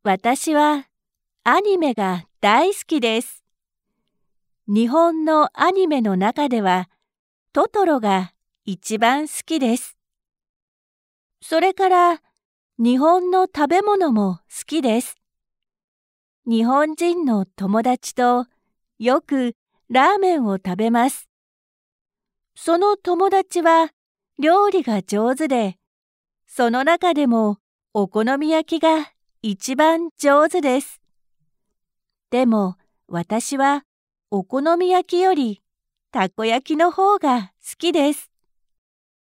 私はアニメが大好きです。日本のアニメの中ではトトロが一番好きです。それから日本の食べ物も好きです。日本人の友達とよくラーメンを食べます。その友達は料理が上手で、その中でもお好み焼きが一番上手です。でも私はお好み焼きよりたこ焼きの方が好きです。